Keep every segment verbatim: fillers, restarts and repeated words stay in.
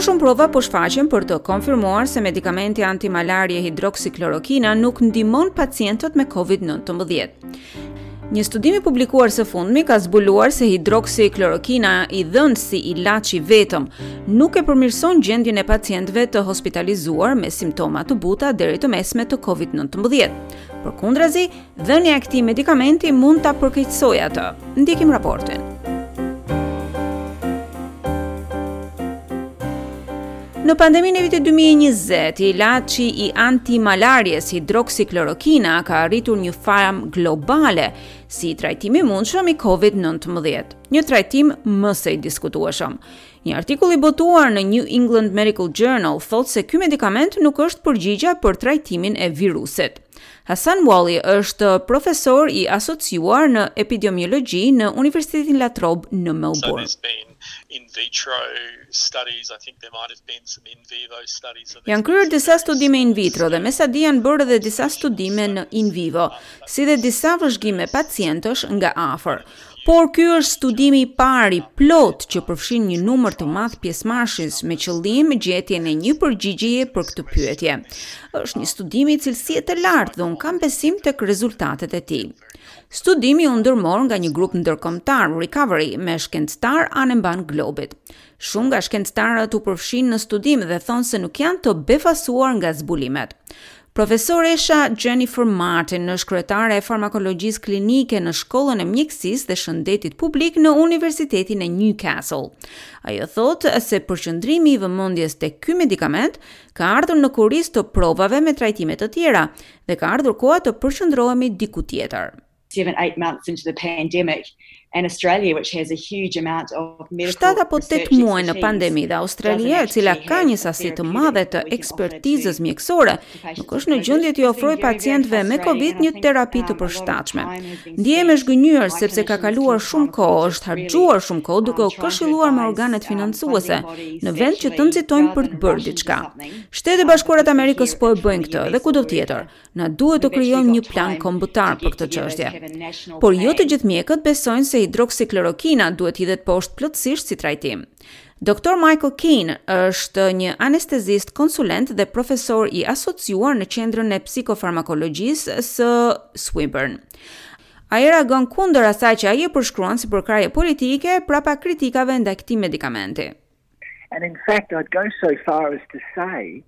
Më shumë prova po shfaqen për të konfirmuar se medikamenti antimalarie hidroksiklorokina nuk ndihmon pacientët me covid nineteen. Një studim i publikuar së fundmi ka zbuluar se hidroksiklorokina i dhënë si ilaç i vetëm nuk e përmirëson gjendjen e pacientëve të hospitalizuar me simptoma të buta deri të mesme të covid nineteen. Përkundrazi, dhënia e këtij medikamenti mund ta përkeqësojë atë. Ndjekim raportin. Në pandeminë e vitit dy mijë e njëzet, ilaçi i antimalaries hidroksiklorokina ka arritur një famë globale si trajtim i mundshëm i covid nineteen, një trajtim më së i diskutueshëm. Një artikull i botuar në New England Medical Journal thotë se ky medikament nuk është përgjigje për trajtimin e virusit. Hassan Wali është profesor i asociuar në epidemiologji në Universitetin La Trobe në Melbourne. In vitro studies, I think there might have been some in vivo studies. Janë kryer disa studime in vitro dhe me sa di janë bërë edhe disa studime në in vivo, si dhe disa vëzhgime pacientësh nga afër. Por ky është studimi i parë i plot që përfshin një numër të madh pjesëmarrësh me qëllim gjetjen e një përgjigjeje për këtë pyetje. Është një studim i cilësie të lartë dhe un kam besim tek rezultatet e tij. Studimi u ndërmor nga një grup ndërkombëtar Recovery me shkencëtar anë mban globit. Shumë nga shkencëtarët u përfshin në studim dhe thonë se nuk janë të befasuar nga zbulimet. Profesoresha Jennifer Martin është kryetare e farmakologjisë klinike në Shkollën e Mjekësisë dhe Shëndetit Publik në Universitetin e Newcastle. Ajo thotë se përqendrimi i vëmendjes tek ky medikament ka ardhur në kurisë të provave me trajtime të tjera dhe ka ardhur koha të përqendrohemi diku tjetër. Seven, eight months into the pandemic, and Australia, which has a huge amount of medical Shtat apo tet muaj në pandemi dhe Australia, e cila ka një sasi të madhe të ekspertizës mjekësore, nuk është në gjendje të ofrojë pacientëve me Covid një terapi të përshtatshme. Ndihem e zhgënjur sepse ka kaluar shumë kohë, është harxuar shumë kohë duke u këshilluar me organet financuese në vend që të nxitojmë për të bërë diçka. Shtetet e Bashkuara të Amerikës po e bëjnë këtë dhe kudo tjetër. Na duhet të krijojmë një plan kombëtar për këtë çështje. Por jo të gjithë mjekët besojnë se hidroksiklorokina duhet hidhet poshtë plotësisht si trajtim. doktor Michael Keane është një anestezist konsulent dhe profesor i asociuar në Qendrën e Psikofarmakologjisë së Swinburne. Ai reagon kundër asaj që ai e përshkruan si përkrahje politike prapa kritikave ndaj këtij medikamenti. And in fact, I'd go so far as to say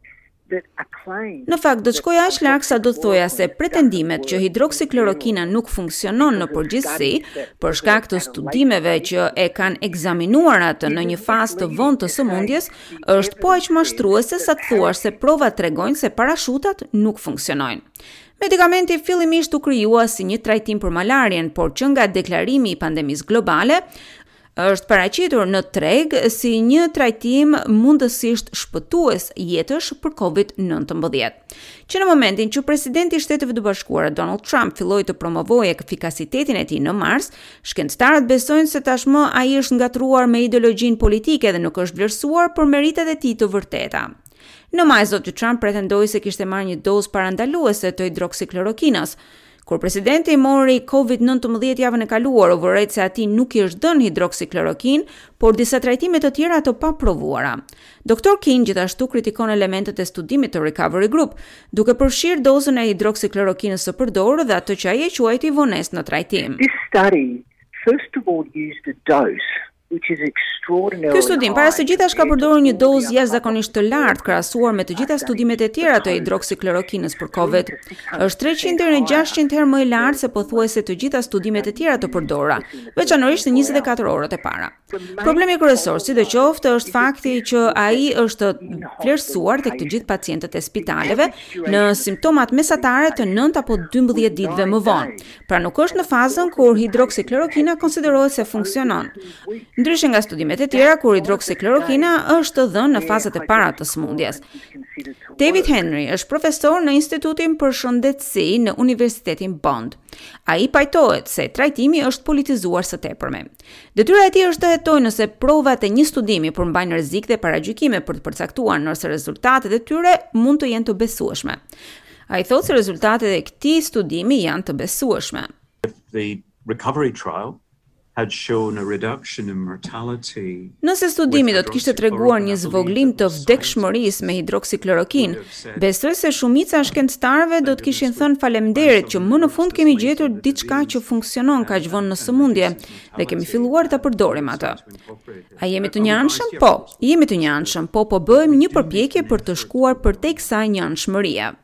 Në fakt, do të shkoj aq larg sa do të thoja se pretendimet që hidroksiklorokina nuk funksionon në përgjithësi, për shkak të studimeve që e kanë ekzaminuar atë në një fazë të vonë të sëmundjes, është po aq mashtruese sa të thuash se provat tregojnë se parashutat nuk funksionojnë. Medikamenti fillimisht u krijua si një trajtim për malarien, por që nga deklarimi i pandemisë globale, është paraqitur në treg si një trajtim mundësisht shpëtues jetësh për covid nineteen. Që në momentin që presidenti i Shteteve të Bashkuara Donald Trump filloi të promovojë efikasitetin e tij në mars, shkencëtarët besojnë se tashmë ai është ngatruar me ideologjinë politike dhe nuk është vlerësuar për meritet e tij të vërteta. Në maj zoti Trump pretendoi se kishte marrë një dozë parandaluese të hidroksiklorokinës. Kur presidenti mori covid nineteen javën e kaluar, u vërejt se atij nuk i është dhënë hidroksiklorokin, por disa trajtime të tjera të paprovuara. doktor Keane gjithashtu kritikon elementet e studimit të Recovery Group, duke përfshirë dozën e hidroksiklorokinës së përdorur dhe atë që ai e quajti vonesë në trajtim. This study first of all used a dose which is extraordinarily. Ky studim para së gjithash ka përdorur një dozë jashtëzakonisht të lartë krahasuar me të gjitha studimet e tjera të hidroksiklorokinës për Covid. Është treqind deri në gjashtqind herë më i lartë se pothuajse të gjitha studimet e tjera të përdorura, veçanërisht në njëzet e katër orët e para. Problemi kryesor, sidoqoftë, është fakti që ai është vlerësuar tek të gjithë pacientët e spitaleve në simptomat mesatare të nëntë apo dymbëdhjetë ditëve më vonë. Pra nuk është në fazën kur hidroksiklorokina konsiderohet se funksionon. Ndryshe nga studimet e tjera kur hidroksiklorokina është dhënë në fazat e para të sëmundjes. David Henry është profesor në Institutin për Shëndetësi në Universitetin Bond. Ai pajtohet se trajtimi është politizuar së tepërme. Detyra e tij është të hetojë nëse provat e një studimi përmbajnë rrezik dhe paragjykime për të përcaktuar nëse rezultatet e tyre mund të jenë të besueshme. Ai thotë se rezultatet e këtij studimi janë të besueshme. The recovery trial had shown a reduction in mortality. Nëse studimi do të kishte treguar një zvoglim të vdekshmërisë me hidroksiklorokin, besoj se shumica e shkencëtarëve do të kishin thënë faleminderit që më në fund kemi gjetur diçka që funksionon kaq vonë në sëmundje dhe kemi filluar ta përdorim atë. A jemi të njanshëm? Po, jemi të njanshëm, po po bëjmë një përpjekje për të shkuar përtej kësaj njanshmërie.